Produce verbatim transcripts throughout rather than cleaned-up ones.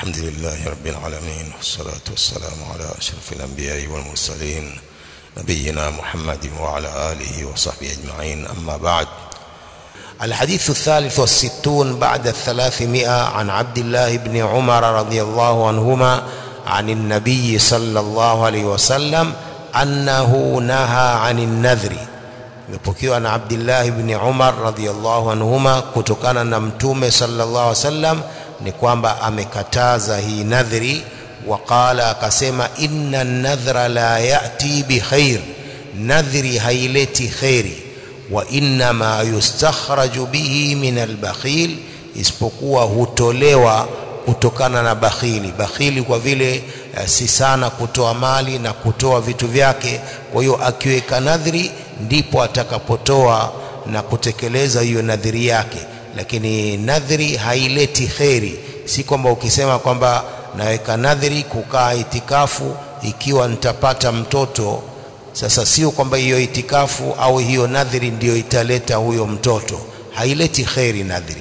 الحمد لله رب العالمين، والصلاة والسلام على أشرف الأنبياء والمرسلين نبينا محمد وعلى آله وصحبه أجمعين. أما بعد. الحديث الثالث والستون بعد الثلاثمائة عن عبد الله بن عمر رضي الله عنهما عن النبي صلى الله عليه وسلم أنه نهى عن النذر. Imepokewa na Abdullah ibn Umar radhiyallahu anhuma kutokana na Mtume sallallahu alaihi wasallam ni kwamba amekataza hii nadhri. Waqala, akasema inna an-nadhra la ya'ti bi khair, nadhri haileti khairi. Wa inna ma yustakhraju bihi min al-bakhil, isipokuwa hutolewa kutokana na bakhili. Bakhili kwa vile uh, si sana kutoa mali na kutoa vitu vyake, kwa hiyo akiweka nadhri ndipo atakapotoa na kutekeleza hiyo nadhiri yake. Lakini nadhiri haileti khairi. Si kwamba ukisema kwamba naweka nadhiri kukaa itikafu ikiwa nitapata mtoto, sasa sio kwamba hiyo itikafu au hiyo nadhiri ndiyo italeta huyo mtoto. Haileti khairi nadhiri.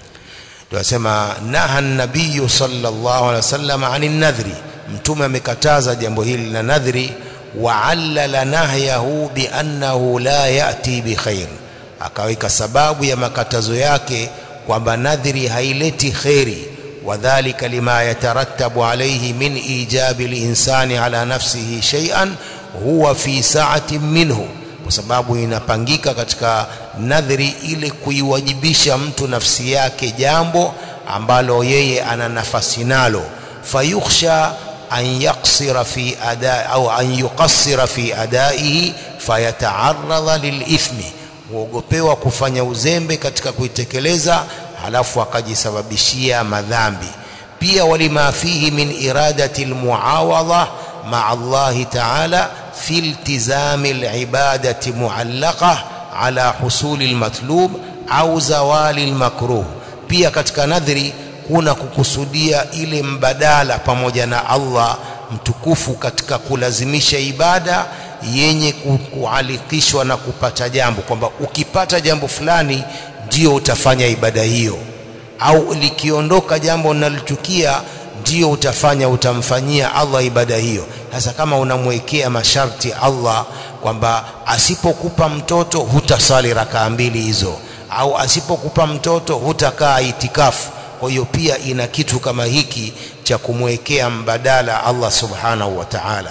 Tunasema naha an-nabiy sallallahu alaihi wasallam anin nadhri, Mtume amekataza jambo hili la nadhri. Wa'allala nahyahu bi annahu la ya'ti bi khair, akaweka sababu ya makatazo yake kwamba nadhri haileti khairi. Wadhālika lima yatarattabu alayhi min ijabi al-insani ala nafsihi shay'an huwa fi sa'atin minhu, kwa sababu inapangika katika nadhri ile kuiwajibisha mtu nafsi yake jambo ambalo yeye ana nafasi nalo. Fayukhsha an yaqsira fi ada au an yuqassira fi adaihi fayata'arrada lilithmi, huogopewa kufanya uzembe katika kuitekeleza halafu akajisababishia madhambi. Pia walima fihi min iradati almuawadha ma'a Allah ta'ala fi iltizami alibadati mu'allaqah ala husuli almatlub au zawali almakruh. Pia katika nadhri kuna kukusudia ile mbadala pamoja na Allah mtukufu katika kulazimisha ibada yenye kualikishwa na kupata jambo, kwamba ukipata jambo fulani ndio utafanya ibada hiyo, au likiondoka jambo unalochukia ndio utafanya utamfanyia Allah ibada hiyo. Sasa kama unamwekea masharti Allah kwamba asipokupa mtoto hutasali rakaa mbili hizo, au asipokupa mtoto hutakaa itikafu, kwa hiyo pia ina kitu kama hiki cha kumwekea mbadala Allah subhanahu wa ta'ala.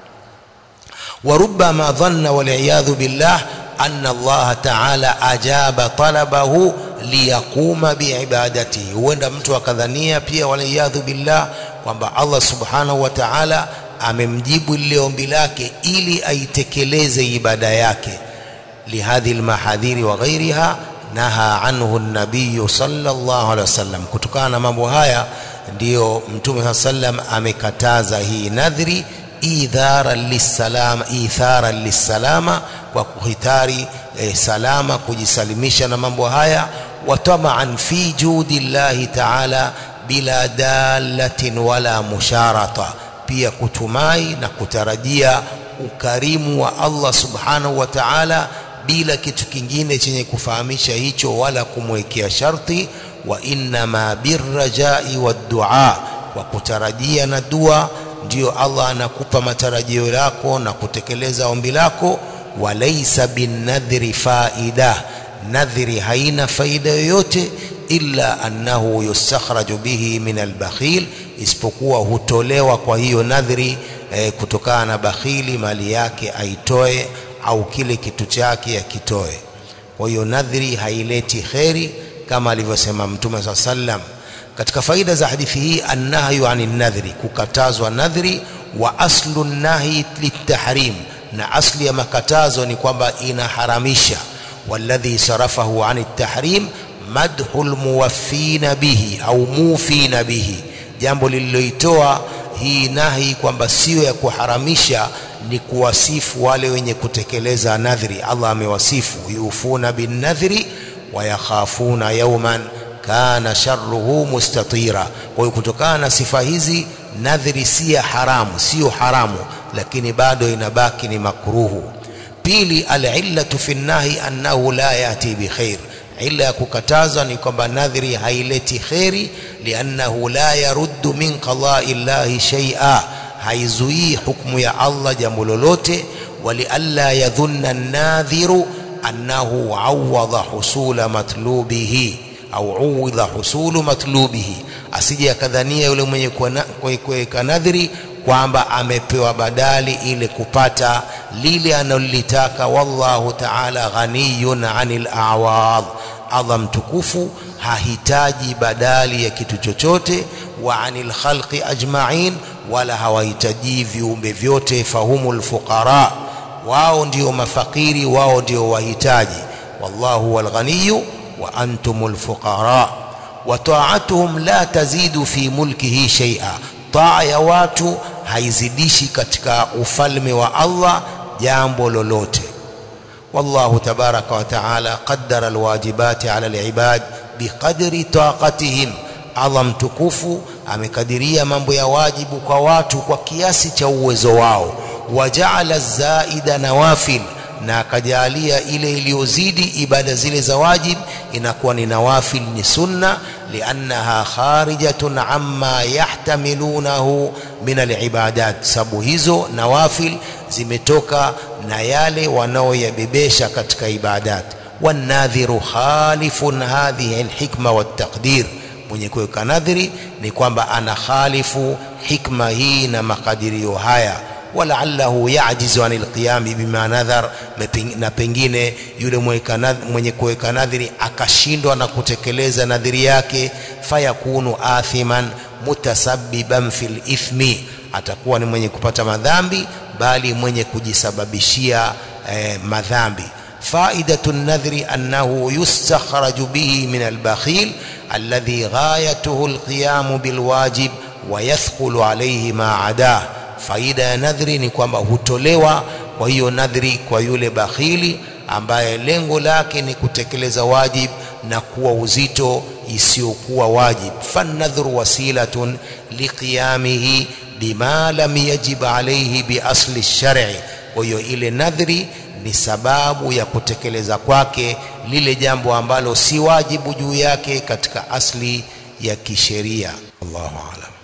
Wa rubbama dhanna wal iyadhu billah anna Allah ta'ala ajaba talabahu liyaquma biibadatihi, huenda mtu akadhania pia wal iyadhu billah kwamba Allah subhanahu wa ta'ala amemjibu lile ombi lake ili aitekeleze ibada yake. Lihadhi almahadhiri wa ghairiha naha anhu an-nabiy sallallahu alaihi wasallam, kutokana na mambo haya ndiyo Mtume sallam amekataza hii nadhri. Idhara lisalama, ithara lisalama, kwa kuhitari eh, salama, kujisalimisha na mambo haya. Wa tama'an fi judillahi ta'ala bila dalatin wala musharata, pia kutumai na kutarajia ukarimu wa Allah subhanahu wa ta'ala bila kitu kingine chenye kufahamisha hicho wala kumwekea sharti. Wa inna ma birrajai waddua, kwa kutarajia na dua ndio Allah anakupa matarajio yako na kutekeleza ombi lako. Walaysa bin nadhri faida, nadhri haina faida yoyote illa annahu yustakhraju bihi min albakhil, isipokuwa hutolewa kwa hiyo nadhri eh, kutokana na bakhili, mali yake aitoe au kile kitu chake akitoe. Kwa hiyo nadhri haileti khairi kama alivyosema Mtume sallallahu alaihi wasallam. Katika faida za hadithi hii, annahyu anin nadhri, kukatazwa nadhri. Wa aslu nahi litahrim, na asli ya makatazo ni kwamba inaharamisha. Walladhi sarafahu anit tahrim madhul muwaffina bihi au mufina bihi, jambo lililoitoa hii nahi kwamba sio ya kuharamisha ni kuwasifu wale wenye kutekeleza nadhri. Allah amewasifu yufuna bin nadhri wa yakhafuna yawman kana sharruhu mustatira. Kwa hiyo kutokana na sifa hizi, nadhri si haramu, sio haramu, lakini bado inabaki ni makruhu. Pili, al-illatu fi an-nahi annahu la yati bi khair, ila ya kukataza ni kwamba nadhiri haileti khairi, liannahu la yaruddu min qada'i llahi shay'a, haizuii hukumu ya Allah jambo lolote. Walialla yadhunna an-nadhiru annahu awwadha husula matlubihi au uwidha husulu matlubihi, asije akadhania yule mwenye kuweka nadhiri kwamba amepewa badali ile kupata lile analolitaka. Wallahu ta'ala ghaniyun 'anil a'wad, Allah mtukufu hahitaji badali ya kitu chochote. Wa 'anil khalqi ajma'in, wala hawahitaji viumbe vyote. Fahumul fuqara, wao ndio mafakiri, wao ndio wahitaji. Wallahu wal ghaniyyu wa antumul fuqara. Wa ta'atuhum la tazidu fi mulkihi shay'a, taa ya watu haizidishi katika ufalme wa Allah jambo lolote. Wallahu tabaraka wa taala qaddara alwajibati ala alibad biqadri taqatihim, Allah mtukufu amekadiria mambo ya wajibu kwa watu kwa kiasi cha uwezo wao. Waja'ala zaida nawafil, na akajalia ile iliyozidi ibada zile za wajib inakuwa ni nawafil, ni sunna. Liannaha kharijatun amma yahtamilunahu min alibadat, sababu hizo nawafil zimetoka na yale wanaoyabebesha katika ibadat. Wanadhiru khalifun hadhihi alhikma wattaqdir, mwenye kuweka nadhiri ni kwamba ana khalifu hikma hii na makadirio haya. Walaallahu ya'jizu anil qiyami bima nadhar, na pengine yule mwenye kuweka nadhiri akashindwa na kutekeleza nadhiri yake. Fayakunu athiman mutasabbiban fil ithmi, atakuwa ni mwenye kupata madhambi bali mwenye kujisababishia eh, madhambi. Faidatu nadhri annahu yustakhraju bihi min albakhil alladhi ghayatuhu alqiyam bilwajib wa yathqulu alayhi ma adah. Faida ya nadhri ni kwamba hutolewa kwa hiyo nadhri kwa yule bakhili ambaye lengo lake ni kutekeleza wajib na kuwa uzito isiyokuwa wajib. Fanadhru wasilatun liqiyamihi bima lam yajib alayhi bi asli ash-shar'i, kwa hiyo ile nadhri ni sababu ya kutekeleza kwake lile jambo ambalo si wajibu juu yake katika asli ya kisheria. Allahu a'lam.